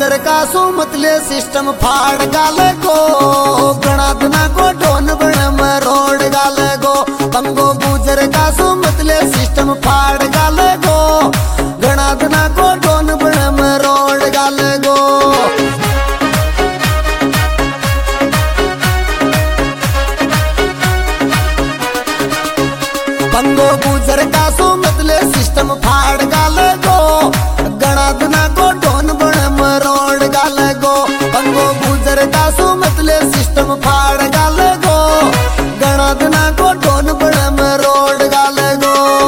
गुजर का सुमतले सिस्टम फाड़ गाल गो गणादना को ढोन बण में रोड गाल गो पंगो गुजर का सुमतले सिस्टम फाड़ गाल गो गणादना को ढोन बण में रोड गाल गो पंगो गुजर का सुमतले सिस्टम फाड़ गाल गो गणादना को ढोन बण में रोड गाल गो पंगो गुजर का सुमतले सिस्टम फाड़ गाल गो गणादना को ढोन बण में रोड गाल गो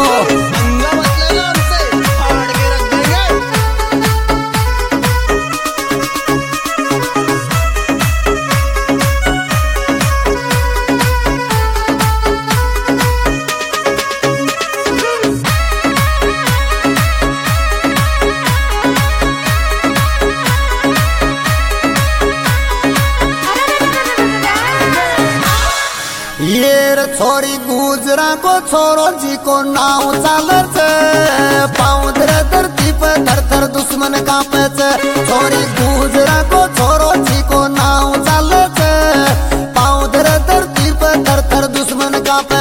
छोरी गुजरा को छोरो जी को नाव चाले पाँव धरे धरती पे थर थर दुश्मन कांपे छोरी गुजरा को छोरो जी को नाव चाले पाँव धरे धरती पे थर थर दुश्मन कांपे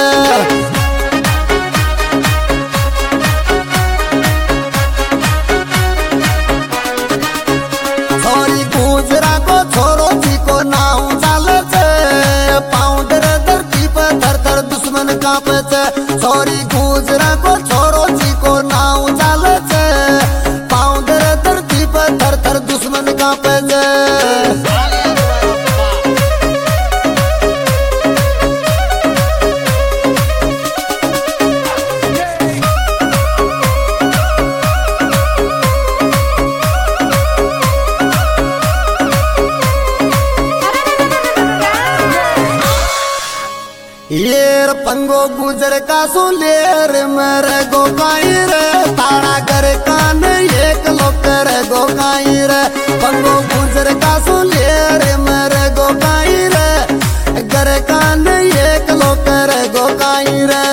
छोरी गुजरा को छोरो जी को नाव चाले पाँव धरे थर थर दुश्मन कांपे छोरी गुजरा को छोरो जी को नाव चाले पाँव धरे धरती पे थर थर दुश्मन कांपे येर पंगो गुजर का सुलेर मेरे गो काई रे तारा कर कान एक लोकर गो काई रे पंगो गुजर का सुलेर मेरे गो काई रे गर कान एक लोकर गो काई रे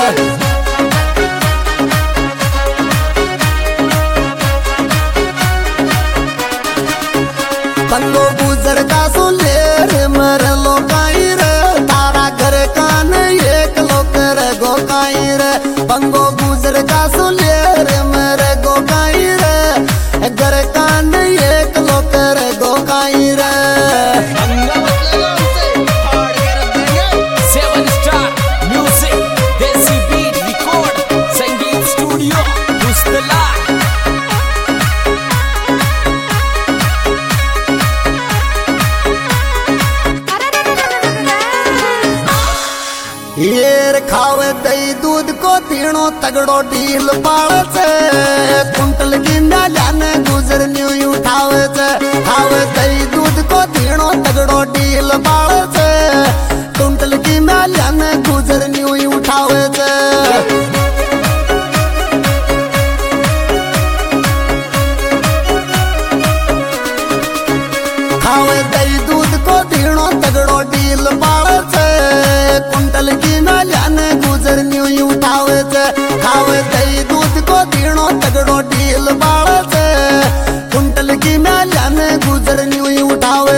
पंगो गुजर का सुलेर मेरे लो काई रे तारा घर कान एक लोकर गो काई रे पंगो गुजर का सुलेर मेरे गो काई रे घर कान एक लोकर गो काई रे 7 Star Music Desi Beat Record Sangeet Studio Pustala येर खावे दही दूध को तीणो तगड़ो ढील पाड़े कुंटल की नाल्याने गुजर न्यू उठावे खावे दही दूध को तीणो तगड़ो ढील पाड़े कुंटल की नाल्याने गुजर न्यू उठावे खावे दही दूध को तीणो तगड़ो ढील पाड़े कुंटल की नाल्याने गुजर न्यू उठावे खावे दही दूध को तीणो तगड़ो ढील बाड़े कुंटल की नाल्याने गुजर न्यू उठावे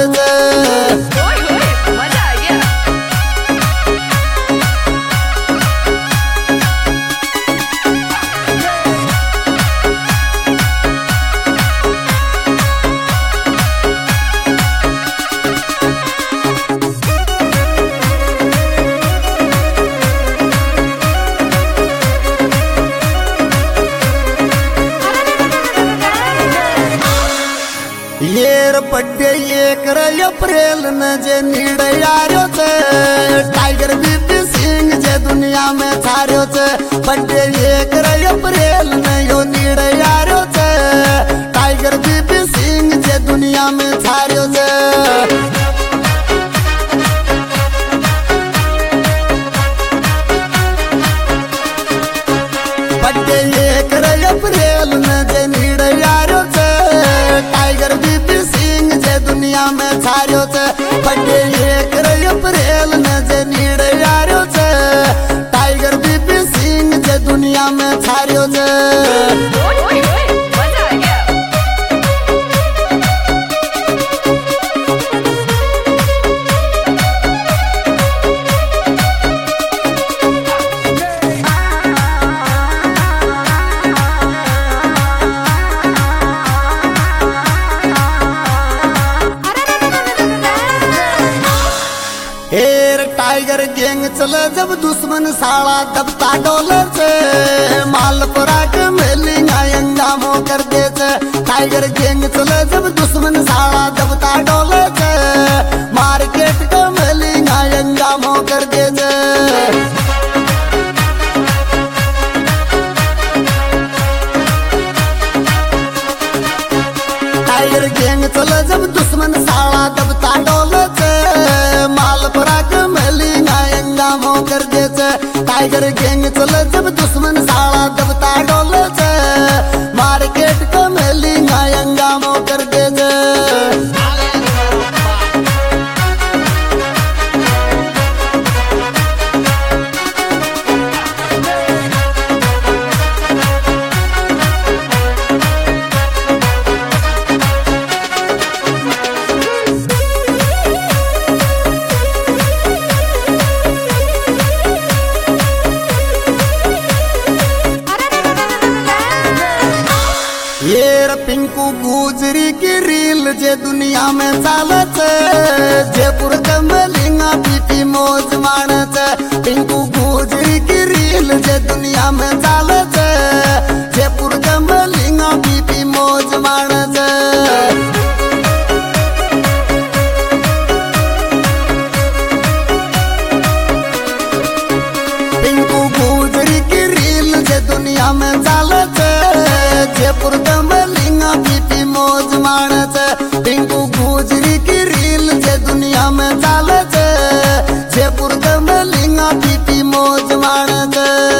येर पड्डे एक अप्रैल न जे नीड़ यारो टाइगर बीपी सिंह जे दुनिया में छारो पड्डे एक अप्रैल न यो नीड़ यारो टाइगर बीपी सिंह जे दुनिया में छारो पड्डे एक अप्रैल न जे नीड़ यारो टाइगर बीपी सिंह जे दुनिया में छारो पड्डे एक अप्रैल न जे नीड़ यारो टाइगर बीपी सिंह जे दुनिया में छारो गैंग चले जब दुश्मन साला दबता डोले से मालपुरा के मेलिंगा अंगामो कर दे से टाइगर गैंग चले जब दुश्मन साला दबता डोले से मार्केट के मेलिंगा अंगामो कर दे से टाइगर गैंग चले जब दुश्मन साला दबता डोले से मालपुरा के मेलिंगा अंगामो कर दे से टाइगर गैंग चले जब दुश्मन साला दबता डोले से मार्केट के मेलिंगा अंगामो कर दे से पिंकू गुजरी की रील जे दुनिया में चालत जयपुर के मेलिंगा पीपी मौज मानत पिंकू गुजरी की रील जे दुनिया में चालत जयपुर के मेलिंगा पीपी मौज मानत पिंकू गुजरी की रील जे दुनिया में चालत जयपुर के मेलिंगा पीपी मौज मानत पिंकू गुजरी की रील जे दुनिया में चालत जयपुर के मेलिंगा पीपी मौज मानत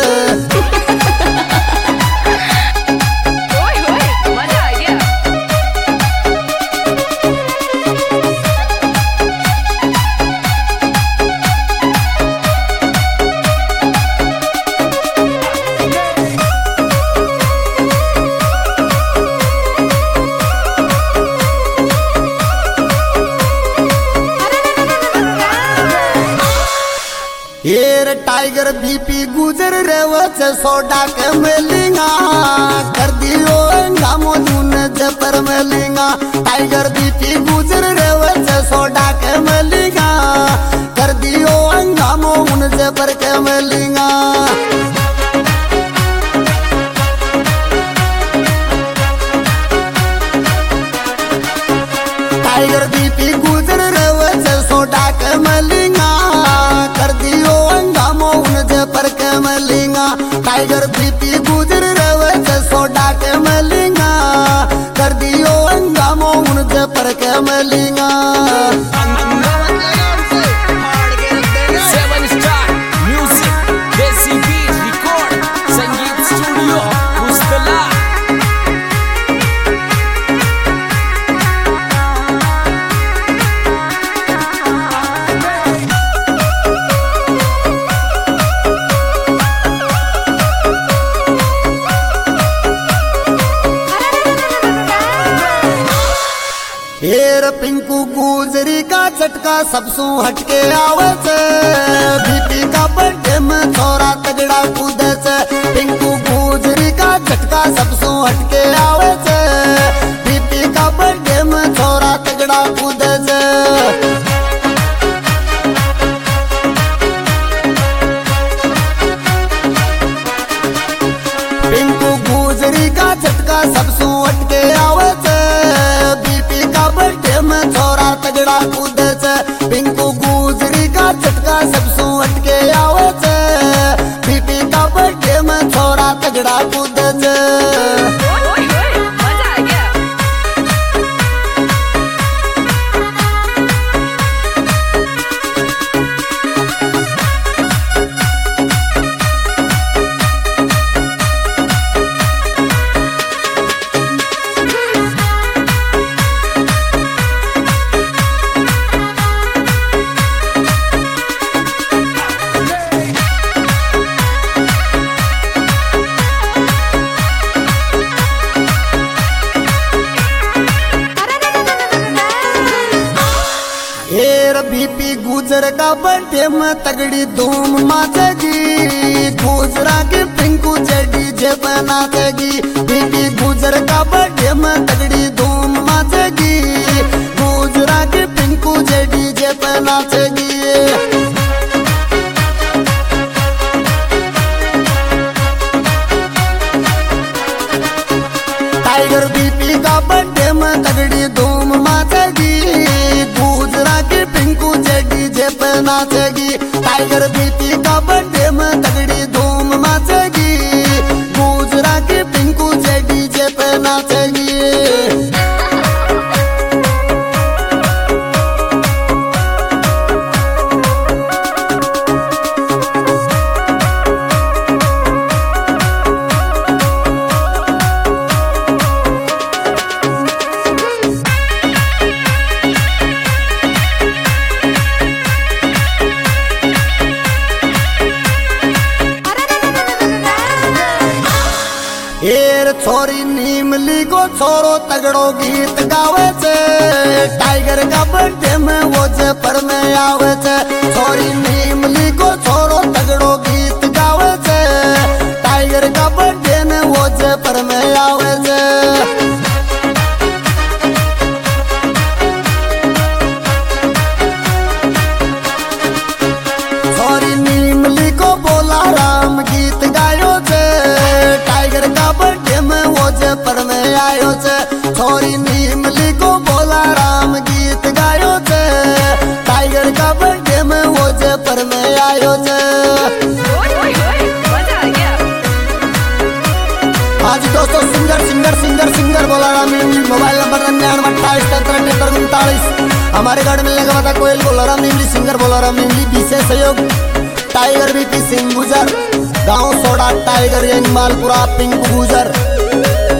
येर टाइगर बीपी गुजर रेवच सोडा के मेलिंगा कर दियो अंगामो दून जपर मेलिंगा टाइगर बीपी गुजर रेवच सोडा के मेलिंगा कर दियो अंगामो उन जपर के मेलिंगा टाइगर बीपी गुजर रेवच सोडा के मेलिंगा कर दियो अंगामो उन जपर के मेलिंगा टाइगर बीपी गुजर रेवच सोडा के मेलिंगा कर दियो अंगामो उन जपर के Malanga 7 Star Music Desi Beat Record Sangeet Studio Mustala हेर पिंकू गुजरी का झटका सबसू हटके आवे से बीपी का बर्थडे में छोरा तगड़ा कूदे से पिंकू गुजरी का झटका सबसू हटके आवे से बीपी का बर्थडे में छोरा तगड़ा कूदे से पिंकू गुजरी का झटका सबसू हटके आवे से बर्थडे में छोरा तगड़ा कूदे से पिंकू गुजरी का झटका सबसू हटके आवे से बीपी का बर्थडे में छोरा तगड़ा कूदे से बीपी गुजर का बर्थडे में तगड़ी धूम माचेगी गुजरा के पिंकू जेडी जे बनाचेगी बीपी गुजर का बर्थडे में तगड़ी धूम माचेगी गुजरा के पिंकू जेडी जे बनाचेगी पे नाचेगी। टाइगर बीती का बर्थडे में तगड़ी धूम मचेगी। गुजरा की पिंकू जे डीजे पे नाचेगी। एर छोरी नीमली को छोरो तगड़ो गीत गावे छे। टाइगर का बर्थडे में वो जयपुर में आवे छे। छोरी नीमली को छोरो तगड़ो गीत गावे छे। टाइगर का बर्थडे में वो जयपुर में आवे छे। छोरी नीमली को बोला राम गीत गायो छे। टाइगर का बर्थडे में वो जयपुर में आयो छे। छोरी नीमली को बोला राम गीत गायो छे। टाइगर का बर्थडे में वो जयपुर में आयो छे। हाँ जी दोस्तों, सिंगर बोला राम नीमली। मोबाइल नंबर 9928 हमारे घर मिलने का पता कोयल बोला राम नीमली। सिंगर बोला राम नीमली। विशेष सहयोग टाइगर बीपी सिंह गुजर, गांव सोडा टाइगर मालपुरा पिंक गुजर।